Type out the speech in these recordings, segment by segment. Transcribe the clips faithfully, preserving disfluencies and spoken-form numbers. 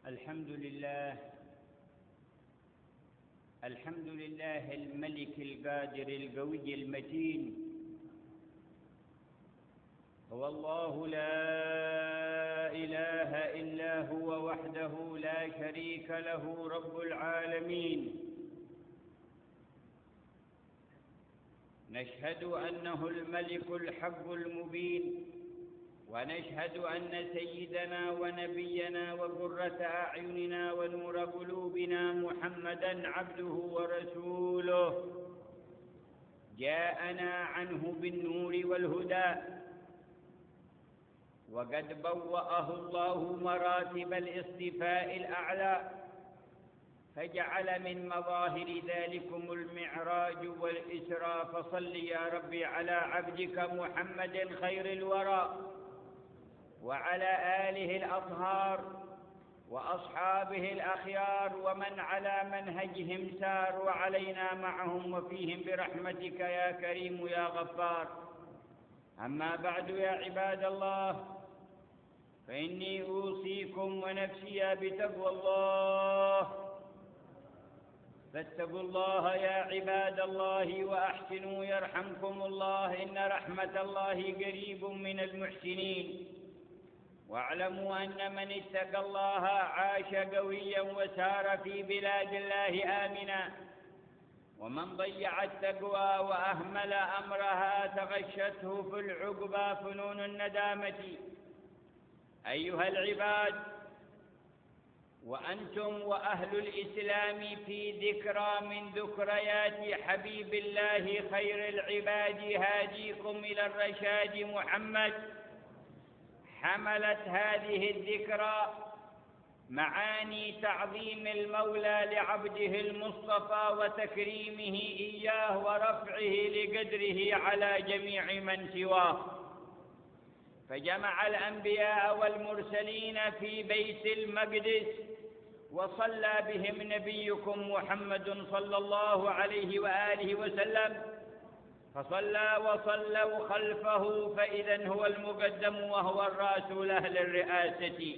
الحمد لله الحمد لله الملك القادر القوي المتين. هو الله لا إله إلا هو وحده لا شريك له رب العالمين. نشهد أنه الملك الحق المبين، ونشهد أن سيدنا ونبينا وقرة أعيننا ونور قلوبنا محمدًا عبده ورسوله جاءنا عنه بالنور والهدى، وقد بوأه الله مراتب الاصطفاء الأعلى، فجعل من مظاهر ذلكم المعراج والإسراء. فصل يا ربي على عبدك محمد خير الورى، وعلى آله الأطهار وأصحابه الأخيار، ومن على منهجهم سار، وعلينا معهم وفيهم برحمتك يا كريم يا غفار. أما بعد يا عباد الله، فإني أوصيكم ونفسي بتقوى الله. فاتقوا الله يا عباد الله وأحسنوا يرحمكم الله، إن رحمة الله قريب من المحسنين. واعلموا أن من اتقى الله عاش قويا وسار في بلاد الله آمنا، ومن ضيع التقوى وأهمل أمرها تغشته في العقبى فنون الندامة. أيها العباد، وأنتم وأهل الإسلام في ذكرى من ذكريات حبيب الله خير العباد هاديكم إلى الرشاد محمد، حملت هذه الذكرى معاني تعظيم المولى لعبده المصطفى وتكريمه إياه ورفعه لقدره على جميع من سواه. فجمع الأنبياء والمرسلين في بيت المقدس، وصلى بهم نبيكم محمد صلى الله عليه وآله وسلم، فصلى وصلوا خلفه، فإذا هو المقدم وهو الرأس لأهل الرئاسة،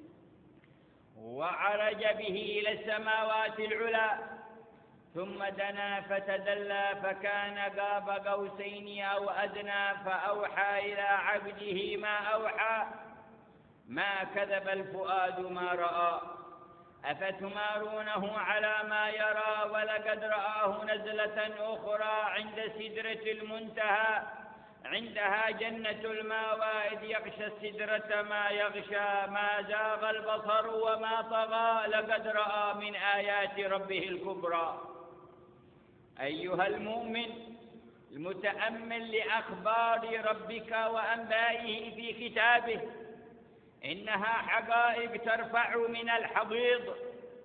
وعرج به إلى السماوات العلى، ثم دنا فتدلى فكان قاب قوسين أو أدنى، فأوحى إلى عبده ما أوحى، ما كذب الفؤاد ما رأى، أفتمارونه على ما يرى، ولقد رآه نزلة أخرى عند سدرة المنتهى، عندها جنة المأوى، إذ يغشى السدرة ما يغشى، ما زاغ البصر وما طغى، لقد رأى من آيات ربه الكبرى. أيها المؤمن المتأمل لأخبار ربك وأنبائه في كتابه، إنها حقائق ترفع من الحضيض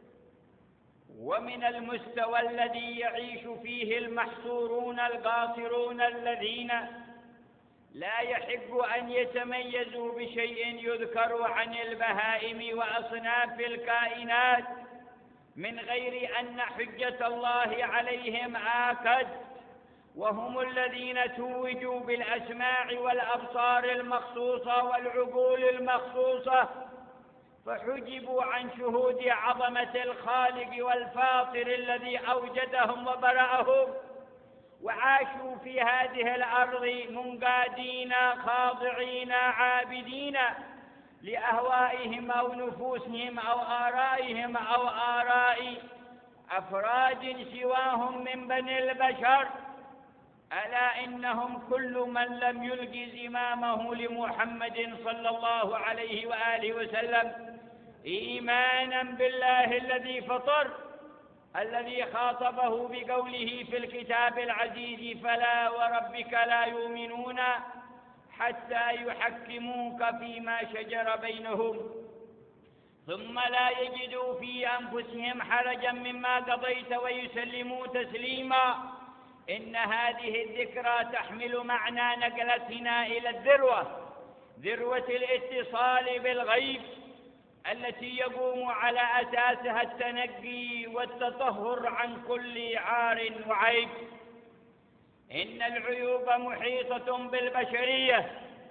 ومن المستوى الذي يعيش فيه المحصورون القاصرون، الذين لا يحب أن يتميزوا بشيء يذكر عن البهائم وأصناف الكائنات، من غير أن حجة الله عليهم آكد، وهم الذين توجوا بالأسماع والأبصار المخصوصة والعقول المخصوصة، فحجبوا عن شهود عظمة الخالق والفاطر الذي أوجدهم وبرأهم، وعاشوا في هذه الأرض منقادين خاضعين عابدين لأهوائهم أو نفوسهم أو آرائهم أو آراء أفراد سواهم من بني البشر. ألا إنهم كل من لم يلقي زمامه لمحمد صلى الله عليه وآله وسلم إيمانا بالله الذي فطر، الذي خاطبه بقوله في الكتاب العزيز: فلا وربك لا يؤمنون حتى يحكموك فيما شجر بينهم ثم لا يجدوا في أنفسهم حرجا مما قضيت ويسلموا تسليما. إن هذه الذكرى تحمل معنى نقلتنا إلى الذروة، ذروة الاتصال بالغيب، التي يقوم على أساسها التنقي والتطهر عن كل عار وعيب. إن العيوب محيطة بالبشرية،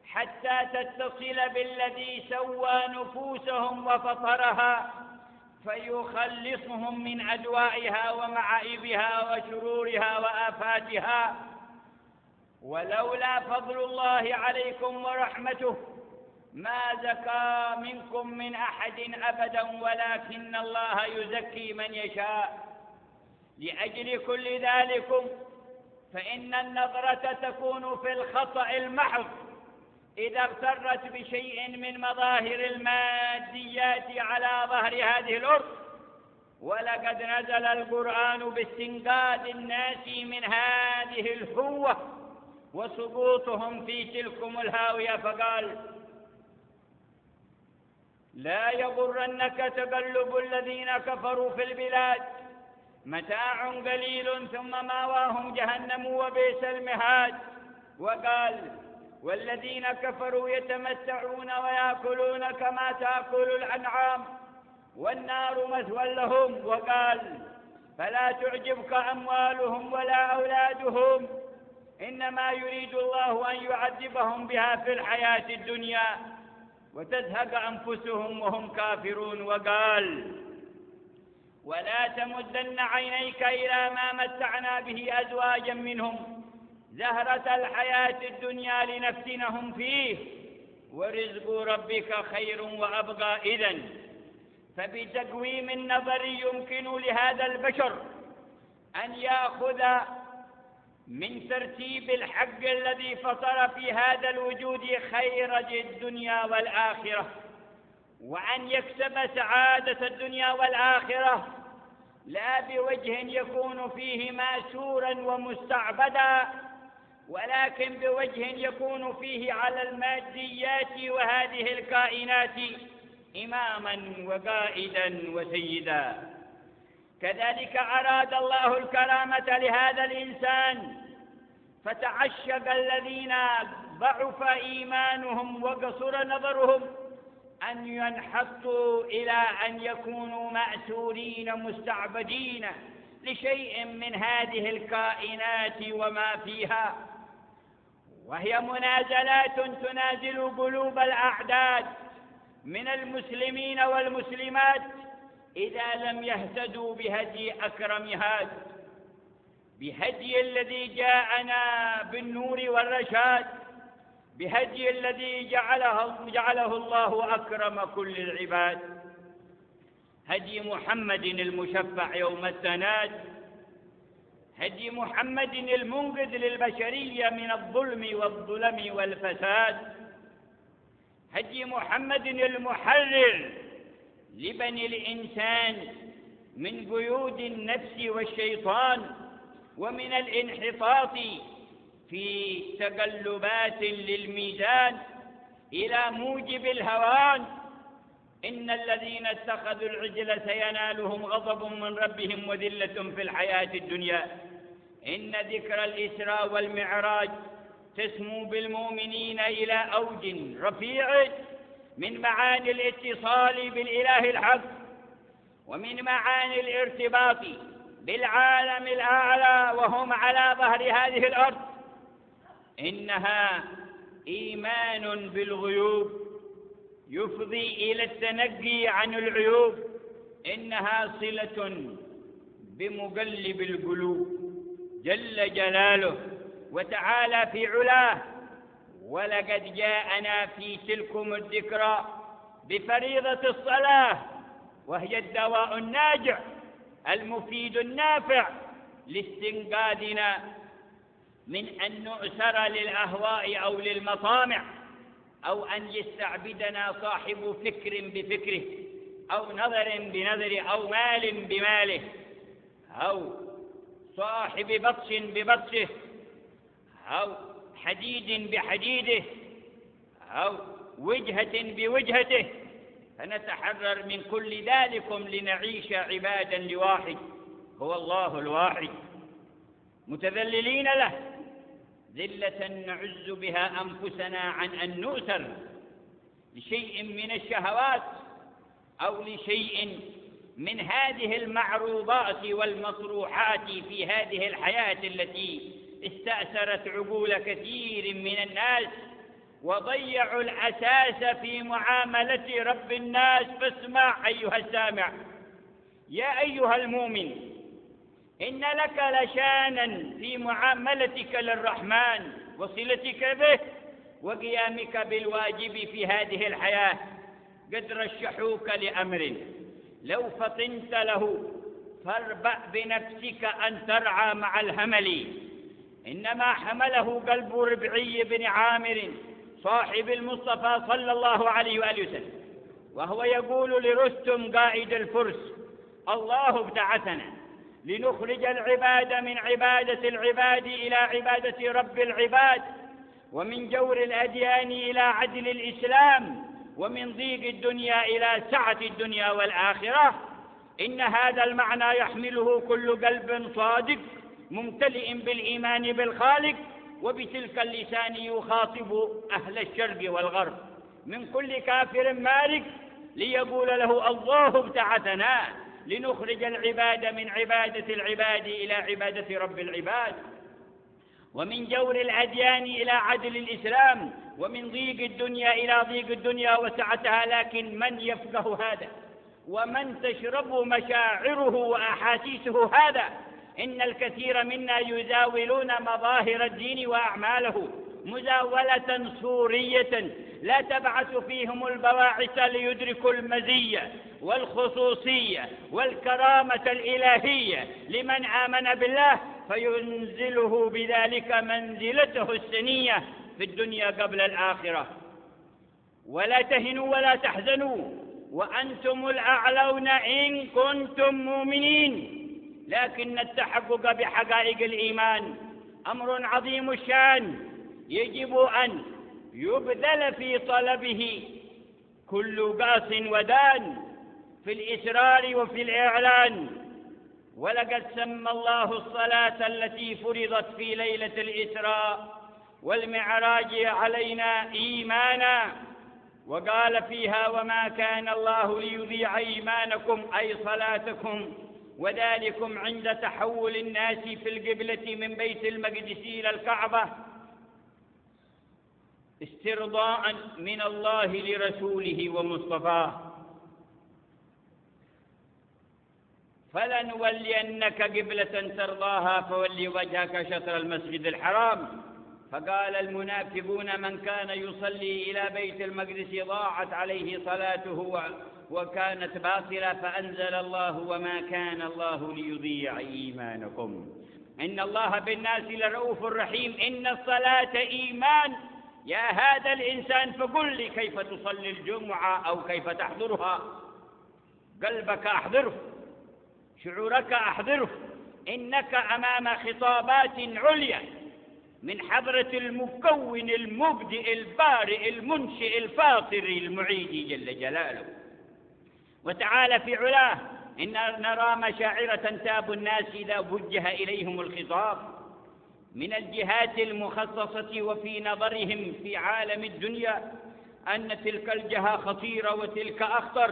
حتى تتصل بالذي سوى نفوسهم وفطرها فيخلصهم من أدوائها ومعائبها وشرورها وآفاتها. ولولا فضل الله عليكم ورحمته ما زكى منكم من أحد أبدا، ولكن الله يزكي من يشاء. لأجل كل ذلكم فإن النظرة تكون في الخطأ المحض إذا اغترت بشيء من مظاهر الماديات على ظهر هذه الأرض. ولقد نزل القرآن باستنقاذ الناس من هذه الهوة وسقوطهم في تلكم الهاوية، فقال: لا يغرنك تقلب الذين كفروا في البلاد، متاع قليل ثم ماواهم جهنم وبئس المهاد. وقال: والذين كفروا يتمتعون ويأكلون كما تأكل الأنعام والنار مثوى لهم. وقال: فلا تعجبك أموالهم ولا أولادهم، إنما يريد الله أن يعذبهم بها في الحياة الدنيا وتزهق أنفسهم وهم كافرون. وقال: ولا تمدن عينيك إلى ما متعنا به أزواجا منهم زهرة الحياة الدنيا لنفتنهم فيه ورزق ربك خير وأبقى. إذن فبتقويم النظر يمكن لهذا البشر أن يأخذ من ترتيب الحق الذي فطر في هذا الوجود خير الدنيا والآخرة، وأن يكسب سعادة الدنيا والآخرة لا بوجه يكون فيه ماسورا ومستعبدا، ولكن بوجه يكون فيه على الماديات وهذه الكائنات إماما وقائدا وسيدا. كذلك أراد الله الكرامة لهذا الإنسان، فتعشق الذين ضعف إيمانهم وقصر نظرهم أن ينحطوا إلى أن يكونوا مأسورين مستعبدين لشيء من هذه الكائنات وما فيها، وهي منازلات تنازل قلوب الأعداد من المسلمين والمسلمات إذا لم يهتدوا بهدي أكرم هاد، بهدي الذي جاءنا بالنور والرشاد، بهدي الذي جعله, جعله الله أكرم كل العباد، هدي محمد المشفع يوم التناد، هدي محمد المنقذ للبشرية من الظلم والظلم والفساد، هدي محمد المحرر لبني الإنسان من قيود النفس والشيطان ومن الانحطاط في تقلبات للميزان إلى موجب الهوان. إن الذين اتخذوا العجل سينالهم غضب من ربهم وذلة في الحياة الدنيا. إن ذكر الإسراء والمعراج تسمو بالمؤمنين إلى أوج رفيع من معاني الاتصال بالإله الحق، ومن معاني الارتباط بالعالم الأعلى وهم على ظهر هذه الأرض. إنها إيمان بالغيوب يفضي إلى التنقي عن العيوب، إنها صلة بمقلب القلوب جل جلاله وتعالى في علاه. ولقد جاءنا في تلكم الذكرى بفريضة الصلاة، وهي الدواء الناجع المفيد النافع لاستنقاذنا من أن نؤسر للأهواء أو للمطامع، أو أن يستعبدنا صاحب فكر بفكره أو نظر بنظره أو مال بماله أو صاحب بطش ببطشه أو حديد بحديده أو وجهة بوجهته، فنتحرر من كل ذلكم لنعيش عبادا لواحد هو الله الواحد، متذللين له ذلة نعز بها أنفسنا عن أن نؤثر لشيء من الشهوات أو لشيء من هذه المعروضات والمطروحات في هذه الحياة التي استأثرت عقول كثير من الناس وضيعوا الأساس في معاملة رب الناس. فاسمع أيها السامع، يا أيها المؤمن، إن لك لشانا في معاملتك للرحمن وصلتك به وقيامك بالواجب في هذه الحياة. قد رشحوك لأمر لو فطنت له فاربأ بنفسك أن ترعى مع الهمل. إنما حمله قلب ربعي بن عامر صاحب المصطفى صلى الله عليه وآله وسلم، وهو يقول لرستم قائد الفرس: الله ابتعثنا لنخرج العباد من عبادة العباد إلى عبادة رب العباد، ومن جور الأديان إلى عدل الإسلام، ومن ضيق الدنيا إلى سعة الدنيا والآخرة. إن هذا المعنى يحمله كل قلب صادق ممتلئ بالإيمان بالخالق، وبتلك اللسان يخاطب أهل الشرق والغرب من كل كافر مارق ليقول له: الله ابتعثنا لنخرج العباد من عبادة العباد إلى عبادة رب العباد، ومن جور الأديان إلى عدل الإسلام، ومن ضيق الدنيا إلى ضيق الدنيا وسعتها. لكن من يفقه هذا ومن تشرب مشاعره وأحاسيسه هذا؟ إن الكثير منا يزاولون مظاهر الدين وأعماله مزاولة صورية لا تبعث فيهم البواعث ليدركوا المزية والخصوصية والكرامة الإلهية لمن آمن بالله، فينزله بذلك منزلته السنية في الدنيا قبل الآخرة. ولا تهنوا ولا تحزنوا وأنتم الأعلون إن كنتم مؤمنين. لكن التحقق بحقائق الإيمان أمر عظيم الشان يجب أن يبذل في طلبه كل باس ودان في الإسرار وفي الإعلان. ولقد سمى الله الصلاة التي فرضت في ليلة الإسراء والمعراج علينا إيمانا، وقال فيها: وما كان الله ليضيع إيمانكم أي صلاتكم، وذلكم عند تحول الناس في القبلة من بيت المقدس إلى الكعبة استرضاء من الله لرسوله ومصطفاه. فلنولينك قبلة ترضاها فول وجهك شطر المسجد الحرام. فقال المنافقون: من كان يصلي إلى بيت المقدس ضاعت عليه صلاته وكانت باطلة. فأنزل الله: وما كان الله ليضيع إيمانكم إن الله بالناس لرؤوف رحيم. إن الصلاة إيمان. يا هذا الإنسان فقل لي كيف تصلي الجمعة أو كيف تحضرها؟ قلبك أحضره، شعورك أحضره. إنك أمام خطابات عليا من حضرة المكون المبدئ البارئ المنشئ الفاطر المعيد جل جلاله وتعالى في علاه. إن نرى مشاعر تاب الناس إذا وجه إليهم الخطاب من الجهات المخصصة، وفي نظرهم في عالم الدنيا أن تلك الجهة خطيرة وتلك أخطر.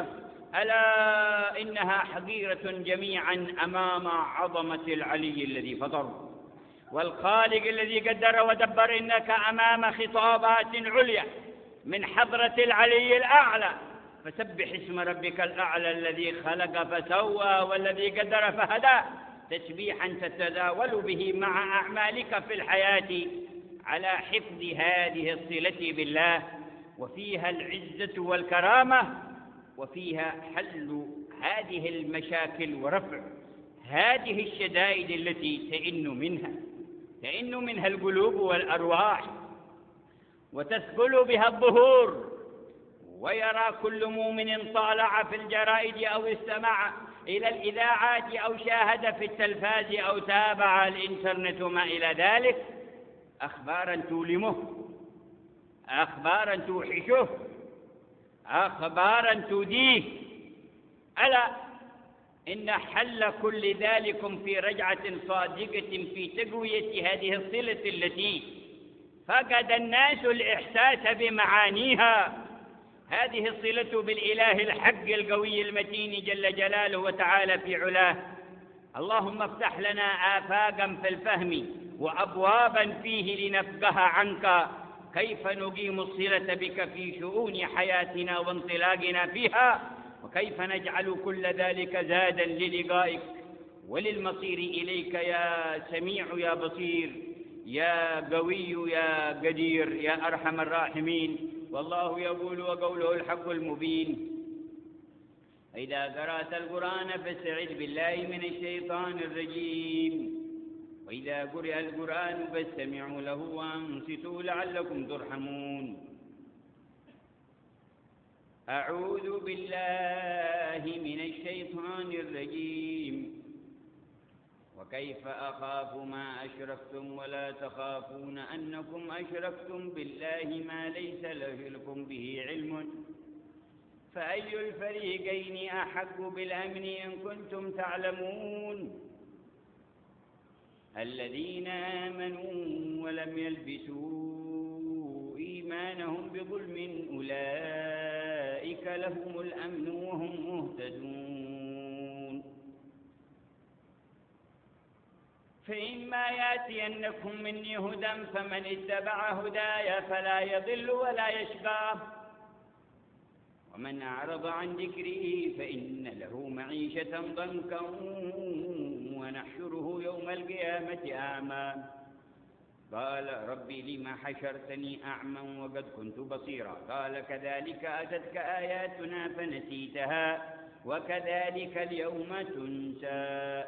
ألا إنها حقيرة جميعا أمام عظمة العلي الذي فطر والخالق الذي قدر ودبر. إنك أمام خطابات عليا من حضرة العلي الأعلى. فسبح اسم ربك الأعلى الذي خلق فسوى والذي قدر فهدى، تسبيحا تتداول به مع أعمالك في الحياة على حفظ هذه الصلة بالله، وفيها العزة والكرامة، وفيها حل هذه المشاكل ورفع هذه الشدائد التي تئن منها تئن منها القلوب والأرواح وتثقل بها الظهور. ويرى كل مؤمن طالع في الجرائد أو استمع إلى الإذاعات أو شاهد في التلفاز أو تابع الإنترنت وما إلى ذلك أخبارا تؤلمه، أخبارا توحشه، أخبارا تديه. ألا إن حل كل ذلكم في رجعة صادقة في تقوية هذه الصلة التي فقد الناس الإحساس بمعانيها. هذه الصلة بالإله الحق القوي المتين جل جلاله وتعالى في علاه. اللهم افتح لنا آفاقا في الفهم وأبوابا فيه لنفقه عنك وكيف نقيم الصلة بك في شؤون حياتنا وانطلاقنا فيها، وكيف نجعل كل ذلك زادا للقائك وللمصير إليك يا سميع يا بصير يا قوي يا قدير يا أرحم الراحمين. والله يقول وقوله الحق المبين: إذا قرأت القرآن فاستعذ بالله من الشيطان الرجيم، وإذا قرئ القرآن فاستمعوا له وأنصتوا لعلكم ترحمون. أعوذ بالله من الشيطان الرجيم. وكيف أخاف ما أشركتم ولا تخافون أنكم أشركتم بالله ما ليس لكم به علم فأي الفريقين أحق بالأمن إن كنتم تعلمون. الذين آمنوا ولم يلبسوا إيمانهم بظلم أولئك لهم الأمن وهم مهتدون. فإما يأتينكم مني هدى فمن اتبع هداي فلا يضل ولا يشقى، ومن أعرض عن ذكري فإن له معيشة ضنكا ونحشره يوم القيامة أعمى قال ربي لما حشرتني أعمى وقد كنت بصيرا قال كذلك أتتك آياتنا فنسيتها وكذلك اليوم تنسى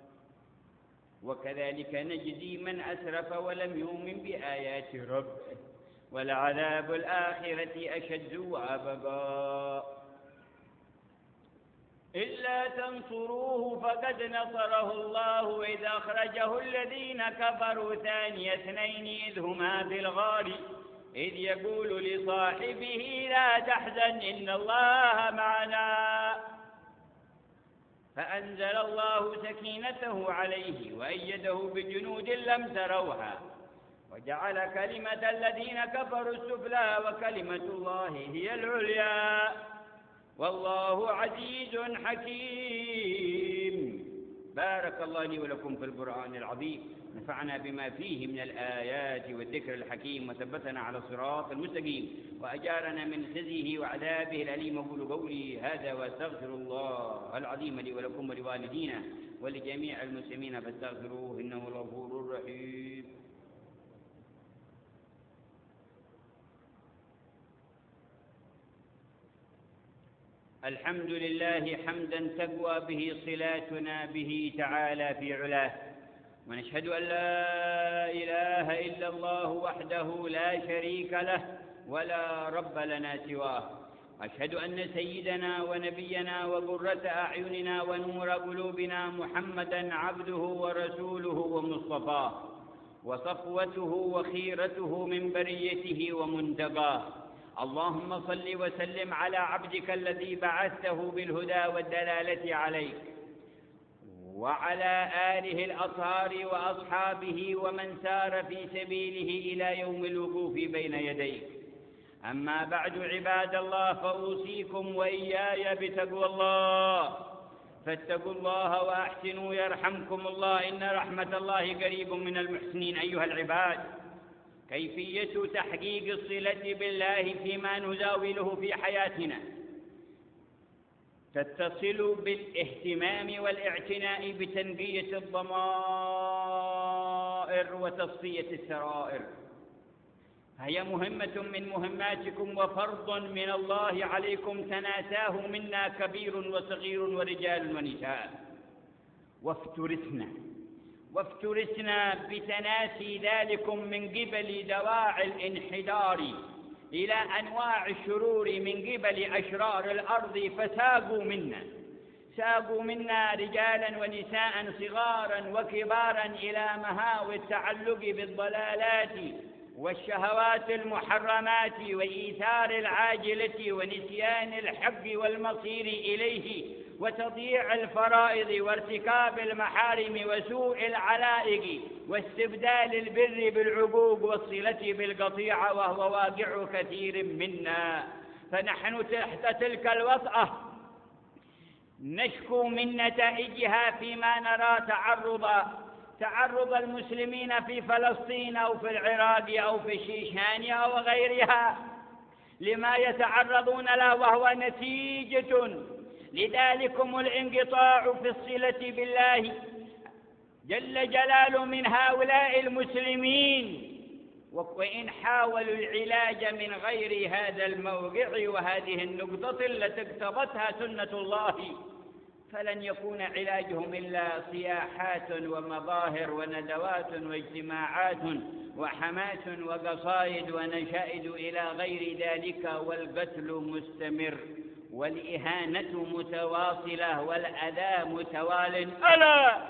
وكذلك نجزي من أسرف ولم يؤمن بآيات ربه ولعذاب الآخرة أشد وأبقى. إلا تنصروه فقد نصره الله إذ أخرجه الذين كفروا ثاني اثنين إذ هما في الغار إذ يقول لصاحبه لا تحزن إن الله معنا فأنزل الله سكينته عليه وأيده بجنود لم تروها وجعل كلمة الذين كفروا السفلى وكلمة الله هي العليا والله عزيز حكيم. بارك الله لي ولكم في القرآن العظيم، نفعنا بما فيه من الآيات والذكر الحكيم وثبتنا على الصراط المستقيم وأجارنا من خزيه وعذابه الأليم. أقول قولي هذا وأستغفر الله العظيم لي ولكم ولوالدينا ولجميع المسلمين فاستغفروه إنه الغفور الرحيم. الحمد لله حمدا تقوى به صلاتنا به تعالى في علاه، ونشهد أن لا إله إلا الله وحده لا شريك له ولا رب لنا سواه. أشهد أن سيدنا ونبينا وقرة أعيننا ونور قلوبنا محمدا عبده ورسوله ومصطفاه وصفوته وخيرته من بريته ومنتقاه. اللهم صل وسلم على عبدك الذي بعثته بالهدى والدلالة عليك وعلى آله الأطهار وأصحابه ومن سار في سبيله إلى يوم الوقوف بين يديك. أما بعد عباد الله، فأوصيكم وإياي بتقوى الله، فاتقوا الله وأحسنوا يرحمكم الله إن رحمة الله قريب من المحسنين. أيها العباد، كيفية تحقيق الصلة بالله فيما نزاوله في حياتنا تتصل بالاهتمام والاعتناء بتنقية الضمائر وتصفية السرائر، فهي مهمة من مهماتكم وفرض من الله عليكم تناساه منا كبير وصغير ورجال ونساء. وافترسنا وافترسنا بتناسي ذلكم من قبل دواعي الانحدار إلى أنواع الشرور من قبل أشرار الأرض، فساقوا منا ساقوا منا رجالا ونساء صغارا وكبارا إلى مهاوي التعلق بالضلالات والشهوات المحرمات وإيثار العاجلة ونسيان الحق والمصير إليه وتضييع الفرائض وارتكاب المحارم وسوء العلائق واستبدال البر بالعقوق والصلة بالقطيعة، وهو واقع كثير منا. فنحن تحت تلك الوطأة نشكو من نتائجها فيما نرى تعرض تعرض المسلمين في فلسطين أو في العراق أو في الشيشان أو غيرها لما يتعرضون له، وهو نتيجة لذلكم الانقطاع في الصلة بالله جل جلاله من هؤلاء المسلمين، وإن حاولوا العلاج من غير هذا الموضع وهذه النقطة التي اقتضتها سنة الله فلن يكون علاجهم إلا صياحات ومظاهر وندوات واجتماعات وحماس وقصائد ونشائد إلى غير ذلك، والقتل مستمر والإهانة متواصلة والأذى متوال. ألا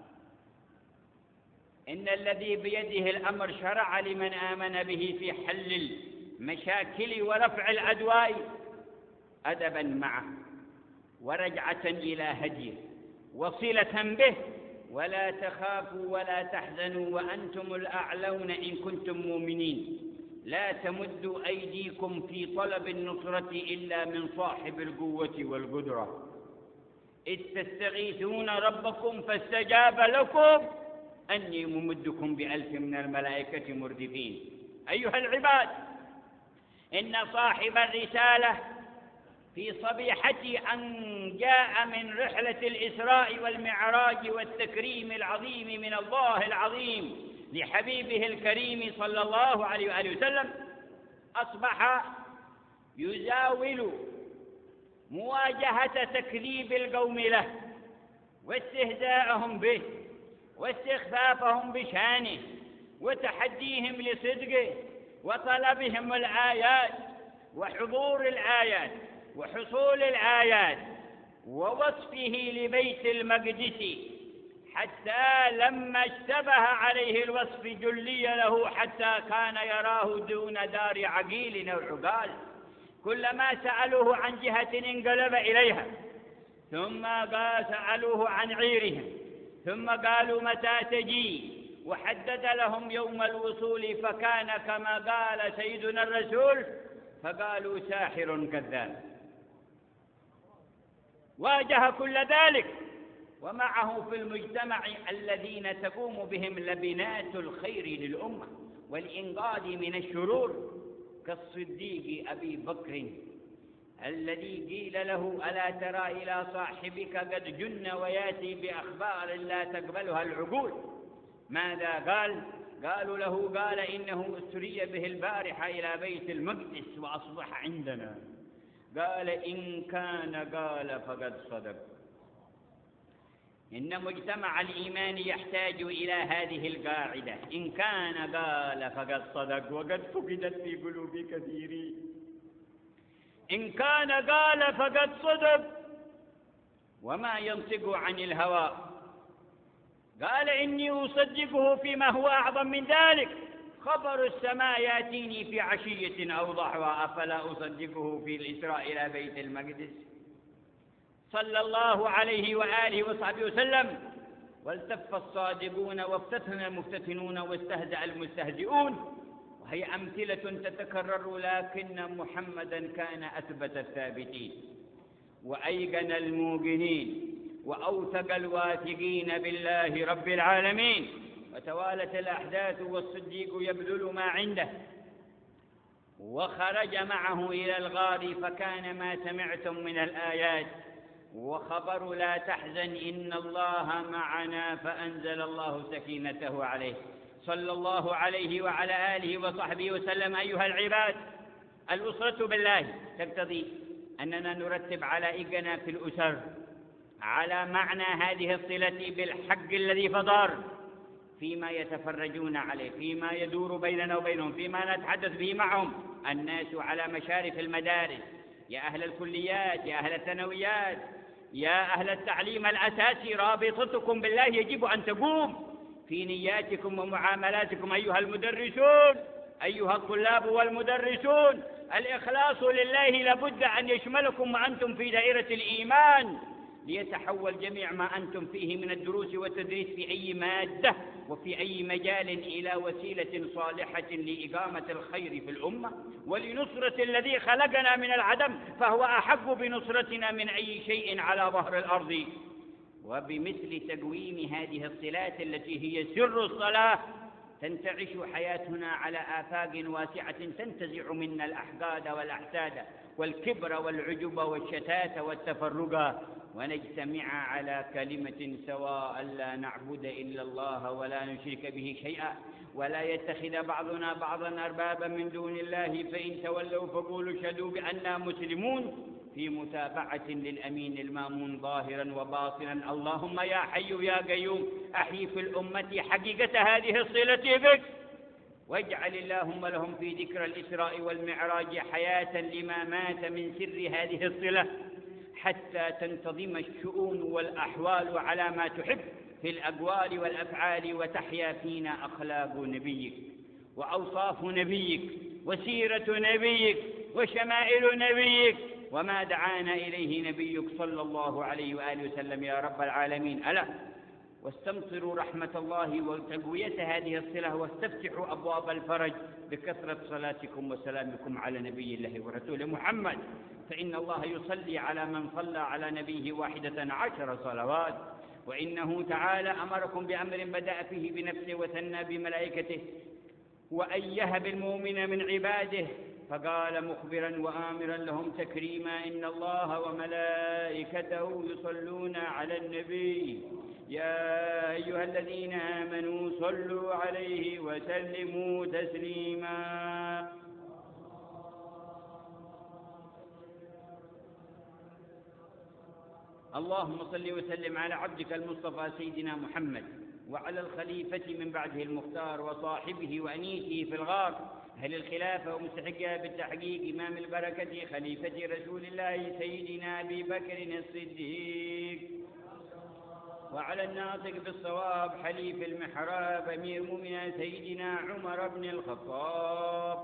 إن الذي بيده الأمر شرع لمن آمن به في حل المشاكل ورفع الأدواء أدبا معه ورجعة إلى هديه وصلة به، ولا تخافوا ولا تحزنوا وأنتم الأعلون إن كنتم مؤمنين، لا تمدوا أيديكم في طلب النصرة إلا من صاحب القوة والقدرة، إذ تستغيثون ربكم فاستجاب لكم أني ممدكم بألف من الملائكة مردفين. أيها العباد، إن صاحب الرسالة في صبيحة أن جاء من رحلة الإسراء والمعراج والتكريم العظيم من الله العظيم لحبيبه الكريم صلى الله عليه وآله وسلم، أصبح يزاول مواجهة تكذيب القوم له واستهزاءهم به واستخفافهم بشانه وتحديهم لصدقه وطلبهم الآيات وحضور الآيات وحصول الآيات ووصفه لبيت المقدس، حتى لما اشتبه عليه الوصف جلي له حتى كان يراه دون دار عقيل أو عقال، كلما سألوه عن جهة انقلب إليها، ثم قال سألوه عن عيرهم، ثم قالوا متى تجي، وحدد لهم يوم الوصول، فكان كما قال سيدنا الرسول فقالوا ساحر كذاب. واجه كل ذلك ومعه في المجتمع الذين تقوم بهم لبنات الخير للأمة والإنقاذ من الشرور كالصديق أبي بكر الذي قيل له ألا ترى إلى صاحبك قد جن وياتي بأخبار لا تقبلها العقول؟ ماذا قال؟ قالوا له قال إنه أسري به البارحة إلى بيت المقدس وأصبح عندنا. قال إن كان قال فقد صدق. إن مجتمع الإيمان يحتاج إلى هذه القاعدة، إن كان قال فقد صدق، وقد فقدت في قلوب كثيرين. إن كان قال فقد صدق وما ينطق عن الهوى، قال إني أصدقه فيما هو أعظم من ذلك، خبر السماء يأتيني في عشية أو ضحوى، أفلا أصدقه في الإسراء إلى بيت المقدس صلى الله عليه وآله وصحبه وسلم. والتف الصادقون وافتتن المفتتنون واستهزأ المستهزئون، وهي أمثلة تتكرر، لكن محمدا كان أثبت الثابتين وأيقن الموقنين وأوثق الواثقين بالله رب العالمين. وتوالت الأحداث والصديق يبذل ما عنده، وخرج معه إلى الغار فكان ما سمعتم من الآيات، وخبر لا تحزن إن الله معنا، فأنزل الله سكينته عليه صلى الله عليه وعلى آله وصحبه وسلم. أيها العباد، الأسرة بالله تقتضي أننا نرتب علائقنا في الأسر على معنى هذه الصلة بالحق الذي فضار فيما يتفرجون عليه، فيما يدور بيننا وبينهم، فيما نتحدث به معهم. الناس على مشارف المدارس، يا أهل الكليات، يا أهل الثانويات، يا أهل التعليم الأساسي، رابطتكم بالله يجب أن تقوم في نياتكم ومعاملاتكم. أيها المدرسون، أيها الطلاب والمدرسون، الإخلاص لله لابد أن يشملكم وأنتم في دائرة الإيمان، ليتحول جميع ما أنتم فيه من الدروس والتدريس في أي مادة وفي أي مجال إلى وسيلة صالحة لإقامة الخير في الأمة ولنصرة الذي خلقنا من العدم، فهو أحق بنصرتنا من أي شيء على ظهر الأرض. وبمثل تقويم هذه الصلات التي هي سر الصلاة تنتعش حياتنا على آفاق واسعة، تنتزع منا الأحقاد والأحساد والكبر والعجب والشتات والتفرق، ونجتمع على كلمة سواء لا نعبد إلا الله ولا نشرك به شيئا، ولا يتخذ بعضنا بعضا أربابا من دون الله، فإن تولوا فقولوا اشهدوا بأننا مسلمون، في متابعة للأمين المامون ظاهرا وباطنا. اللهم يا حي يا قيوم أحيي في الأمة حقيقة هذه الصلة بك، واجعل اللهم لهم في ذكر الإسراء والمعراج حياة لما مات من سر هذه الصلة، حتى تنتظم الشؤون والأحوال على ما تحب في الأقوال والأفعال، وتحيا فينا أخلاق نبيك وأوصاف نبيك وسيرة نبيك وشمائل نبيك وما دعانا إليه نبيك صلى الله عليه وآله وسلم يا رب العالمين. ألا واستمطروا رحمة الله وتقوية هذه الصلة، واستفتحوا أبواب الفرج بكثرة صلاتكم وسلامكم على نبي الله ورسوله محمد، فإن الله يصلي على من صلى على نبيه واحدة عشر صلوات، وإنه تعالى أمركم بأمر بدأ فيه بنفسه وثنى بملائكته وأيه بالمؤمن من عباده، فقال مخبرا وآمرا لهم تكريما: إن الله وملائكته يصلون على النبي يا أيها الذين آمنوا صلوا عليه وسلموا تسليما. اللهم صل وسلم على عبدك المصطفى سيدنا محمد وعلى الخليفة من بعده المختار وصاحبه وأنيسه في الغار أهل الخلافة ومستحقها بالتحقيق إمام البركة خليفة رسول الله سيدنا أبي بكر الصديق، وعلى الناطق بالصواب حليف المحراب أمير المؤمنين سيدنا عمر بن الخطاب،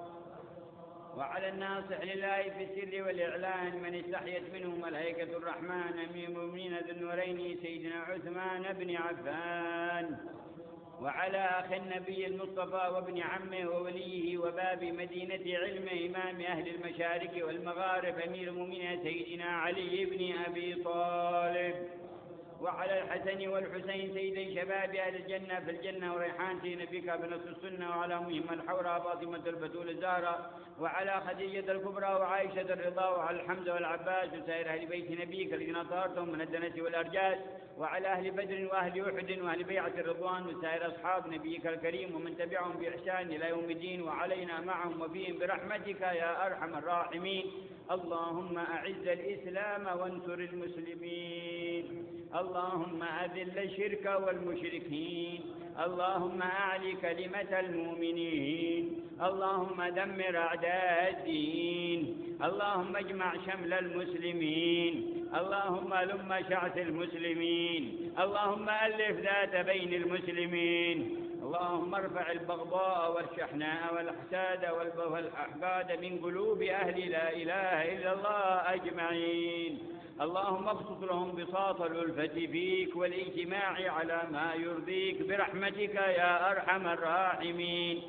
وعلى الناصح لله في السر والإعلان من استحيت منه ملائكة الرحمن أمير المؤمنين ذو النورين سيدنا عثمان بن عفان، وعلى أخي النبي المصطفى وابن عمه ووليه وباب مدينة علمه إمام أهل المشارق والمغارب أمير المؤمنين سيدنا علي بن أبي طالب، وعلى الحسن والحسين سيدي شباب أهل الجنة في الجنة وريحان نبيك بنص السنة، وعلى مهم الحوراء فاطمة البتول الزهراء، وعلى خديجة الكبرى وعائشة الرضا، وعلى الحمزة والعباس وسائر أهل بيت نبيك الذين طهرتهم من الدنس والأرجاس، وعلى أهل بدر وأهل أحد وأهل بيعة الرضوان وسائر أصحاب نبيك الكريم ومن تبعهم بإحسان إلى يوم الدين، وعلينا معهم وفيهم برحمتك يا أرحم الراحمين. اللهم أعز الإسلام وانصر المسلمين، اللهم أذل الشرك والمشركين، اللهم أعلي كلمة المؤمنين، اللهم دمر أعداء الدين، اللهم اجمع شمل المسلمين، اللهم لم شعث المسلمين، اللهم ألف ذات بين المسلمين، اللهم ارفع البغضاء والشحناء والأحساد والأحقاد من قلوب أهل لا إله إلا الله أجمعين، اللهم ابسط لهم بساط الألفة فيك والاجتماع على ما يرضيك برحمتك يا أرحم الراحمين.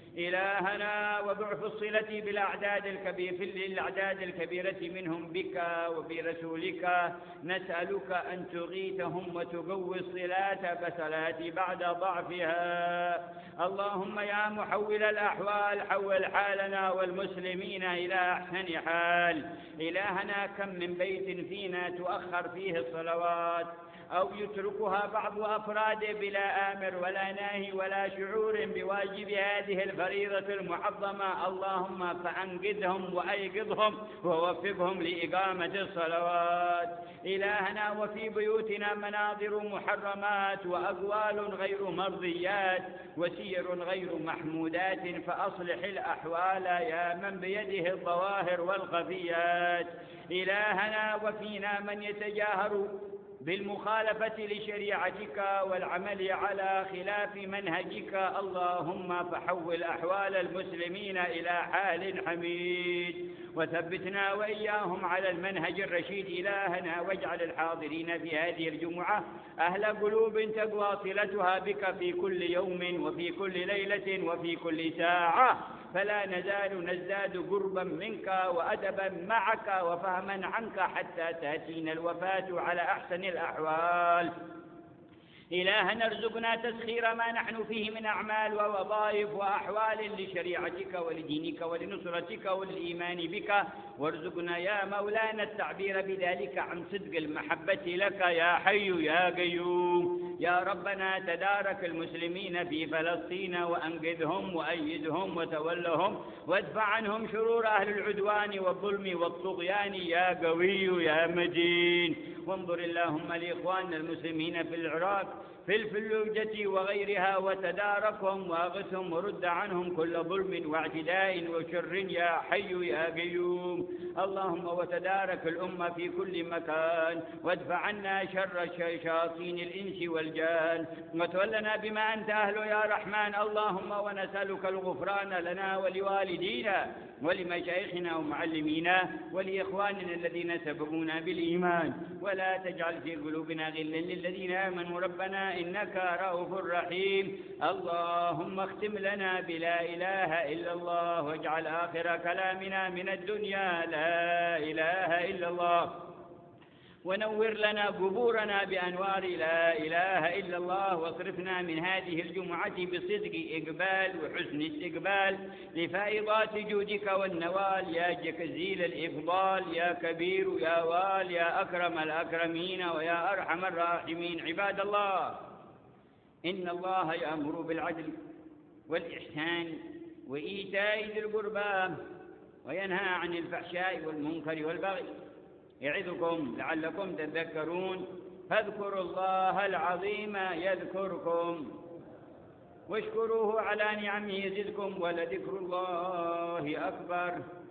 إلهنا وضعف الصلة بالأعداد الكبيرة في الأعداد الكبيرة منهم بك وبرسولك، نسألك أن تغيثهم وتقوي الصلاة بصلاة بعد ضعفها. اللهم يا محول الأحوال حول حالنا والمسلمين إلى أحسن حال. إلهنا كم من بيت فينا تؤخر فيه الصلوات أو يتركها بعض أفراده بلا آمر ولا ناهي ولا شعور بواجب هذه الفريضة المعظمة، اللهم فأنقذهم وأيقظهم ووفقهم لإقامة الصلوات. إلهنا وفي بيوتنا مناظر محرمات وأقوال غير مرضيات وسير غير محمودات، فأصلح الأحوال يا من بيده الظواهر والخفيات. إلهنا وفينا من يتجاهر بالمخالفة لشريعتك والعمل على خلاف منهجك، اللهم فحول أحوال المسلمين إلى حال حميد، وثبتنا وإياهم على المنهج الرشيد. إلهنا واجعل الحاضرين في هذه الجمعة أهل قلوب تقوى صلتها بك في كل يوم وفي كل ليلة وفي كل ساعة، فلا نزال نزداد قربا منك وأدبا معك وفهما عنك حتى تأتينا الوفاة على أحسن الأحوال. إلهنا ارزقنا تسخير ما نحن فيه من أعمال ووظائف وأحوال لشريعتك ولدينك ولنصرتك وللإيمان بك، وارزقنا يا مولانا التعبير بذلك عن صدق المحبة لك يا حي يا قيوم. يا ربنا تدارك المسلمين في فلسطين وأنقذهم وأيدهم وتولهم وادفع عنهم شرور أهل العدوان والظلم والطغيان يا قوي يا متين. وانظر اللهم لإخواننا المسلمين في العراق في الفلوجة وغيرها وتداركهم واغثهم ورد عنهم كل ظلم واعتداء وشر يا حي يا قيوم. اللهم وتدارك الأمة في كل مكان وادفع عنا شر شياطين الإنس والجان وتولنا بما أنت أهله يا رحمن. اللهم ونسألك الغفران لنا ولوالدينا ولمشايخنا ومعلمينا ولإخواننا الذين سبقونا بالإيمان، ولا تجعل في قلوبنا غلا للذين آمنوا ربنا إنك رؤوف رحيم. اللهم اختم لنا بلا إله إلا الله واجعل آخر كلامنا من الدنيا لا إله إلا الله، ونور لنا قبورنا بأنوار لا إله إلا الله، واصرفنا من هذه الجمعة بصدق إقبال وحسن استقبال لفائضات جودك والنوال يا جزيل الإفضال يا كبير يا وال يا أكرم الأكرمين ويا أرحم الراحمين. عباد الله، إن الله يأمر بالعدل والإحسان وإيتاء ذي القربى وينهى عن الفحشاء والمنكر والبغي يعظكم لعلكم تذكرون. فاذكروا الله العظيم يذكركم واشكروه على نعمه يزدكم ولذكر الله أكبر.